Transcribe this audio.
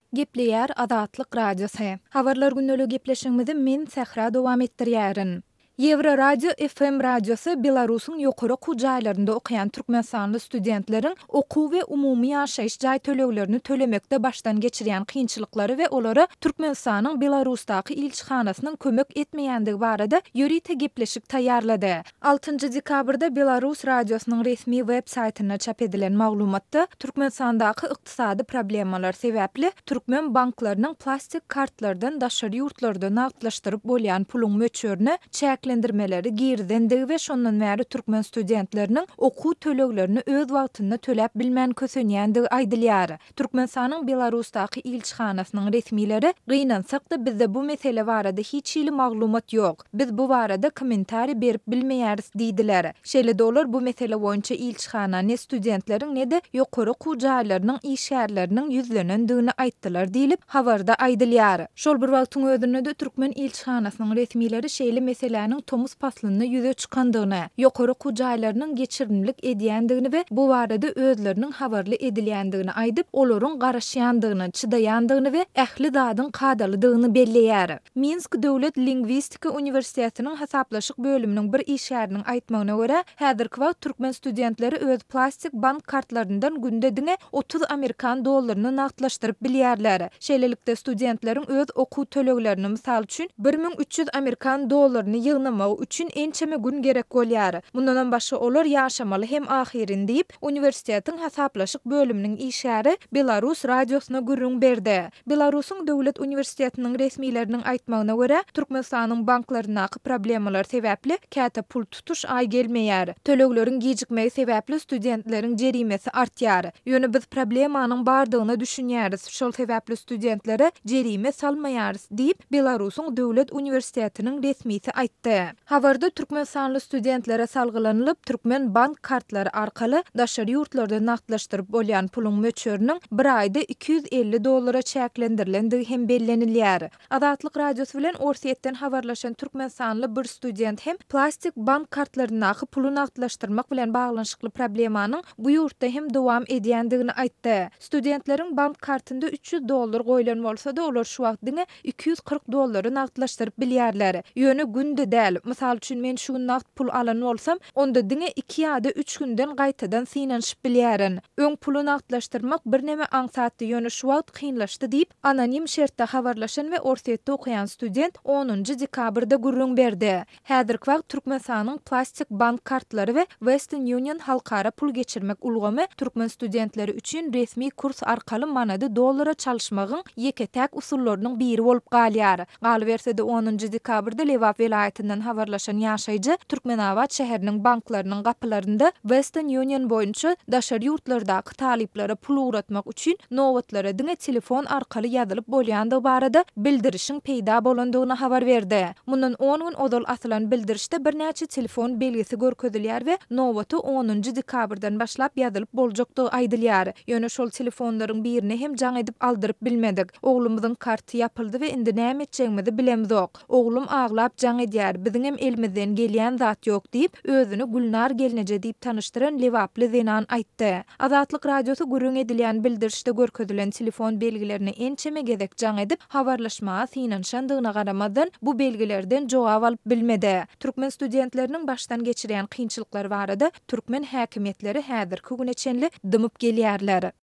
Gepleýär Azatlyk radiosu. Habarlar günnäli gepleşigimizi men Sähra dowam etdirýärin. Евро Radio FM radiosu Belarusyň ýokary okuw jaýlarynda okuyan türkmensanly studentleriň okuw we umumy ýaşaýyş jaý töleglerini tölemekde başdan geçirýän kynçylyklary we olary Türkmenistanyň Belarusdaky ilçihanasynyň kömek etmeýändigi barada ýöri gepleşik taýýarlady. 6 dekabrda Belarus radiosynyň resmi web saýtyna çap edilen maglumatda Türkmenistandaky ykdysady problemalar sebäpli türkmen banklarynyň plastik kartlardan daşary ýurtlarda nagtlaşdyryp bolýan puluň möçürini çäklendirmeleri girdendigi we şondan bäri türkmen studentleriniň okuw töleglerini öz wagtynda töläp bilmän kösenýändigi aýdylýar. Türkmenistanyň Belarusdaky ilçihanasynyň resmileri gynansak-da bizde bu mesele barada hiç ýyly maglumat ýok. Biz bu barada kommentari berip bilmeýäris diýdiler. Şeýle dolar bu mesele boýunça ilçihana ne studentleriň ne de ýokary okuw jaýlarynyň işgärleriniň ýüzlenendigini aýtdylar diýilip habarda aýdylýar. Şol bir wagtyň özünde de türkmen ilçihanasynyň resmileri şeýle meselenin tomuz paslyny ýüze çykandygyny, ýokary okuw jaýlarynyň geçirimlik edýändigini we bu barada özleriniň habarly edilýändigini aýdyp, olaryň garaşýandygyny, çydaýandygyny we ähli zadyň kadalydygyny belleýär. Minsk Döwlet Lingwistika Uniwersitetining hasaplaşyk bölüminiň bir işgäriniň aýtmagyna görä, häzirki wagt türkmen studentleri öz plastik bank kartlaryndan günde diňe 30 Amerikan dollaryny nagtlaşdyryp bilýärler. Şeýlelikde studentleriň öz okuw töleglerini mysal üçin 1300 Amerikan dollaryny ýygnamak üçin ençeme gün gerek bolýar. Bundan başga olar ýaşamaly hem ahyrin diýip uniwersitetiň hasaplaşyk bölüminiň işgäri Belarus radiosyna gürrüň berdi. Belarusyň Döwlet Uniwersitetiniň resmileriniň aýtmagyna görä, Türkmenistanyň banklarynaky problemalar sebäpli käte pul tutuş aý gelmeýär. Tölegleriň gijikmegi sebäpli studentleriň jerimesi artýar. Ýöne biz problemanyň bardygyny düşünýäris. Şol sebäpli studentlere jerime salmaýarys diýip Belarusyň Döwlet Uniwersitetiniň resmisi aýtdy. Habarda türkmensanly studentlere salgylanylyp türkmen bank kartlary arkaly daşary ýurtlarda nagtlaşdyryp bolýan puluň möçüriniň bir aýda 250 dollara çäklendirilendigi hem bellenilýär. Azatlyk radiosu bilen Orsiýetden habarlaşan türkmensanly bir student hem plastik bank kartlarynaky puly nagtlaşdyrmak bilen baglanyşykly problemanyň bu ýurtda hem dowam edýändigini aýtdy. Studentleriň bank kartynda 300 dollar goýulan bolsa-da olar şu wagt diňe 240 dollary nagtlaşdyryp bilýärler. Ýöne günde däl. Mysal üçin men şu gün nagt pul alan bolsam, onda diňe 2 ýa-da 3 günden gaýtadan synanyşyp bilýärin. Öň puly nagtlaşdyrmak bir näme aňsatdy, ýöne şu wagt kynlaşdy diýip anonim şertde habarlaşan we Orsiýetde okuyan student 10 dekabrda gürrüň berdi. Häzirki wagt Türkmenistanyň plastik bank kartlary we Western Union halkara pul geçirmek ulgamy türkmen studentleri üçin resmi kurs arkaly manady dollara çalyşmagyň ýeketäk usullarynyň biri bolup galýar. Galybersede 10 dekabrda Lewap welaýatynyň habarlaşan ýaşaýjy Türkmenawat şäheriniň banklarynyň gapylarynda Western Union boýunça daşary ýurtlardaky talyplere pul uratmak üçin nowatlara diňe telefon arkaly ýazylyp bolýandygy barada bildirişiň peýda bolandygyny habar berdi. Mundan 10 gün odal asylan bildirişde bir näçe telefon belgisi görkezilýär we nowaty 10 dekabrdan başlap ýazylyp boljakdygy aýdylýar. Ýöne şol telefonlaryň birini hem jaň edip aldyryp bilmedik. Oglumyzyň karty ýapyldy we indi näme etjegimizi bilemizok. Oglum aglap jaň edýär. Biziň hem elimizden gelýän zat ýok diýip özüni Gülnar Gelneje diýip tanışdyran Lewaply Zenan aýtdy. Azatlyk radiosu gürrüň edilýän bildirişde görkezilen telefon belgilerini ençeme gezek jaň edip habarlaşmaga synanşandygyna garamadan bu belgilerden jogap alyp bilmedi. Türkmen studentleriniň başdan geçirýän kynçylyklary barada türkmen häkimetleri häzirki güne çenli dymyp gelýärler.